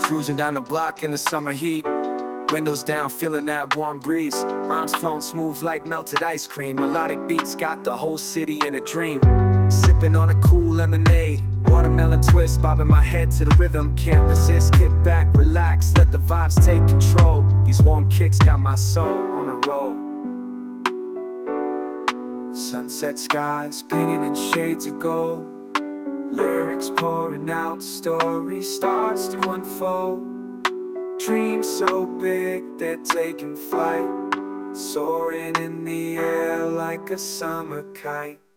Cruising down the block in the summer heat, windows down, feeling that warm breeze. Rhymes flowing smooth like melted ice cream. Melodic beats got the whole city in a dream. Sipping on a cool lemonade, watermelon twist, bobbing my head to the rhythm. Can't resist, kick back, relax, let the vibes take control. These warm kicks got my soul on a roll. Sunset skies painted in shades of gold, lyrics pouring out, story starts to unfold. Dreams so big they're taking flight, soaring in the air like a summer kite.